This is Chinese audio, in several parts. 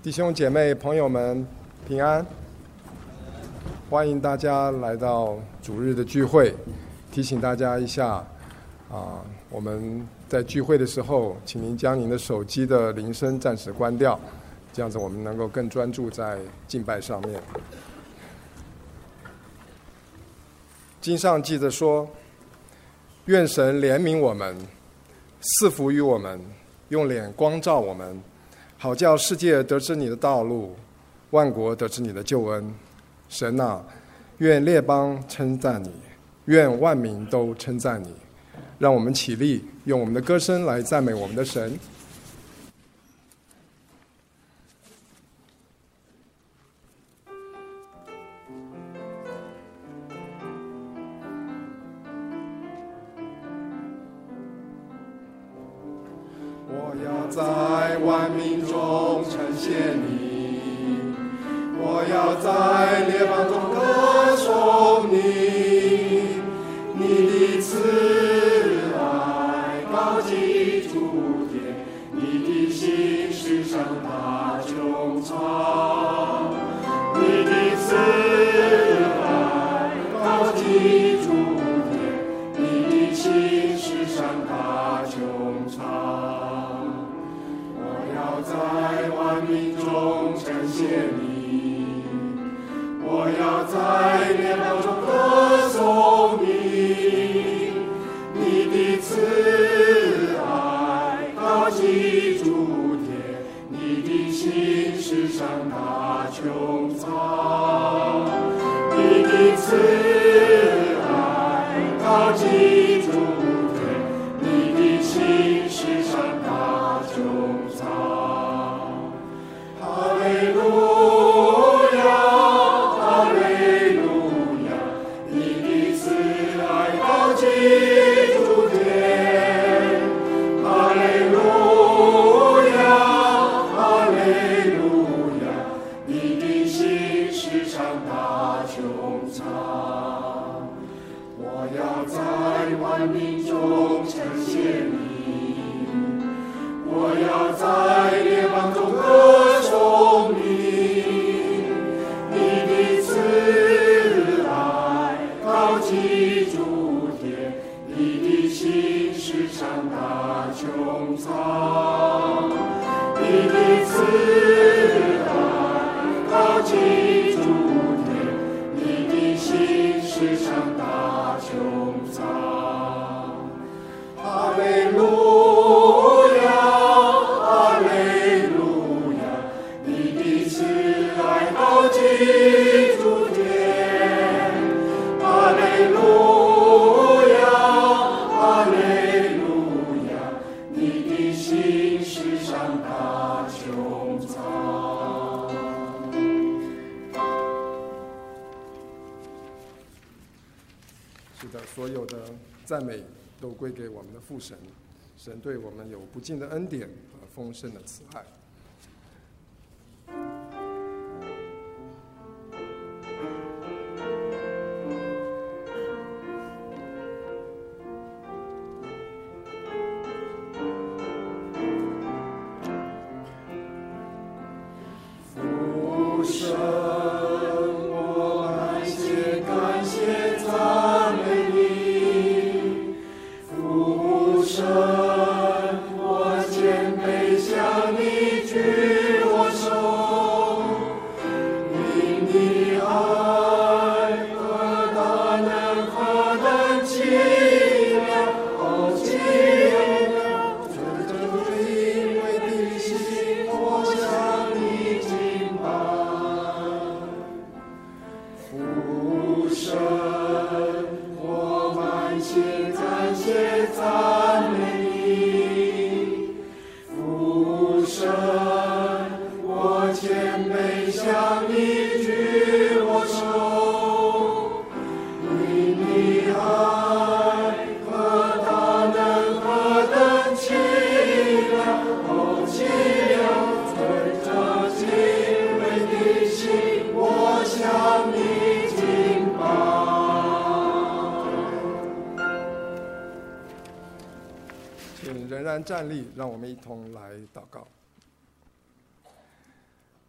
弟兄姐妹朋友们平安，欢迎大家来到主日的聚会。提醒大家一下我们在聚会的时候，请您将您的手机的铃声暂时关掉，这样子我们能够更专注在敬拜上面。经上记着说，愿神怜悯我们，赐福于我们，用脸光照我们，好叫世界得知你的道路，万国得知你的救恩。神啊，愿列邦称赞你，愿万民都称赞你。让我们起立，用我们的歌声来赞美我们的神。我要在万民中呈现你，我要在列邦中歌颂你，你的慈爱高及诸天，你的心世上大穹苍，你的慈爱高及诸天，你的心世上大穹苍。在万民中呈现你，我要在列邦中歌颂你，你的慈爱高及诸天，你的心世上大穹苍，你的慈爱高及诸天，你的心世上大穹苍。哈利路亚，哈利路亚，你的慈爱高及诸天。哈利路亚，哈利路亚，你的心世上大穹苍。我要在万民中呈现你，我要在列邦中歌颂你，你的慈爱高及诸天，你的心世上大穹苍，你的慈爱高及诸天，你的心世上大穹苍。哈利路亚，哈利路亚，你的慈爱高及诸天。哈利路亚，哈利路亚，你的心世上大穹苍。是的，所有的赞美都归给我们的父神，神对我们有不尽的恩典和丰盛的慈爱。父神，我满心感谢赞美你。父神，我谦卑向你举我手，因你爱何大能，何等奇妙，哦奇妙！这正因为你心，我向你敬拜。父神，我满心感谢赞美你。父神，我谦卑向你举我手，因你爱何大能，何等奇妙，哦奇妙！存着敬畏的心，我向你敬拜。请仍然站立，让我们一同来祷告。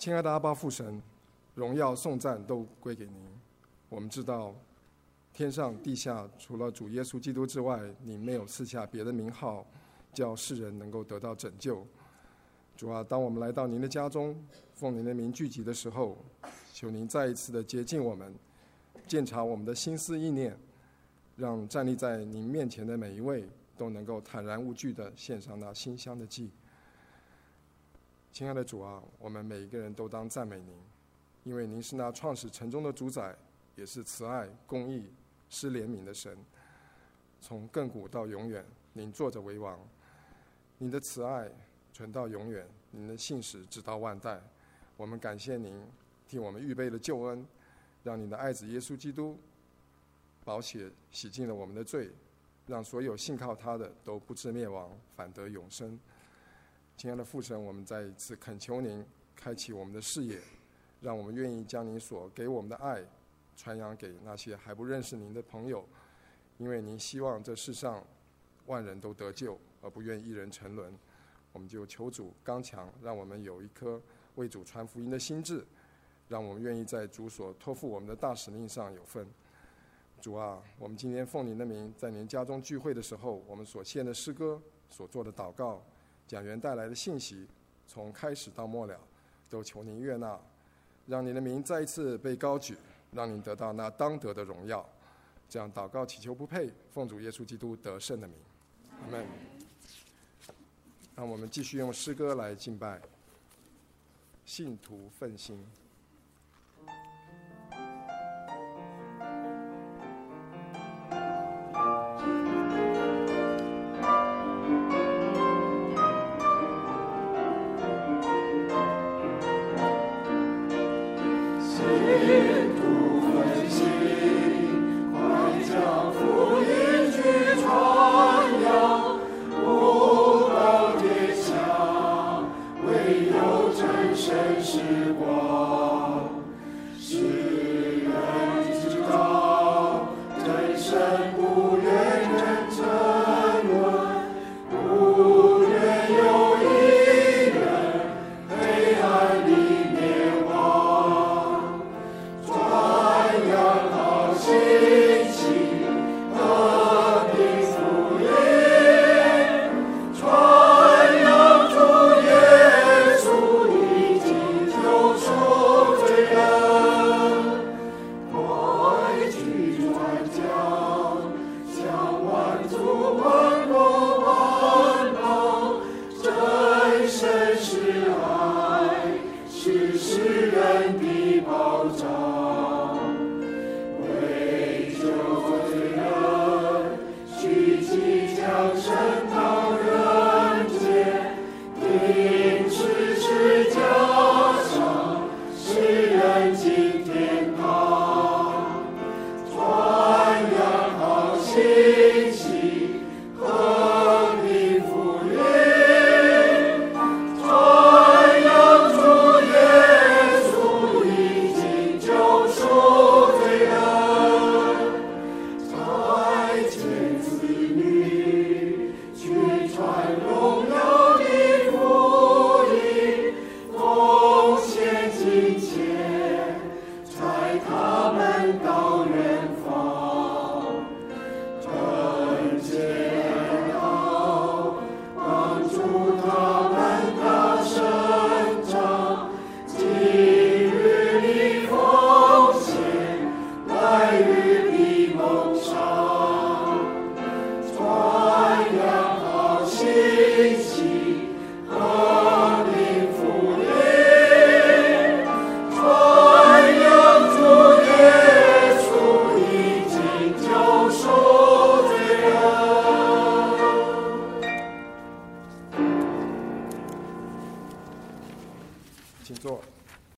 亲爱的阿爸父神，荣耀颂赞都归给您。我们知道天上地下除了主耶稣基督之外，你没有赐下别的名号叫世人能够得到拯救。主啊，当我们来到您的家中，奉您的名聚集的时候，求您再一次的洁净我们，鉴察我们的心思意念，让站立在您面前的每一位都能够坦然无惧地献上那馨香的祭。亲爱的主啊，我们每一个人都当赞美您，因为您是那创始成终的主宰，也是慈爱、公义、施怜悯的神。从亘古到永远，您坐着为王，您的慈爱存到永远，您的信实直到万代。我们感谢您替我们预备了救恩，让您的爱子耶稣基督宝血洗净了我们的罪，让所有信靠他的都不至灭亡，反得永生。亲爱的父神，我们再一次恳求您开启我们的视野，让我们愿意将您所给我们的爱传扬给那些还不认识您的朋友，因为您希望这世上万人都得救，而不愿一人沉沦。我们就求主刚强，让我们有一颗为主传福音的心志，让我们愿意在主所托付我们的大使命上有份。主啊，我们今天奉您的名在您家中聚会的时候，我们所献的诗歌、所做的祷告、讲员带来的信息，从开始到末了，都求您悦纳，让您的名再一次被高举，让您得到那当得的荣耀。这样祷告祈求不配，奉主耶稣基督得胜的名，阿们。让我们继续用诗歌来敬拜，信徒奋心。 唯有真神是光，是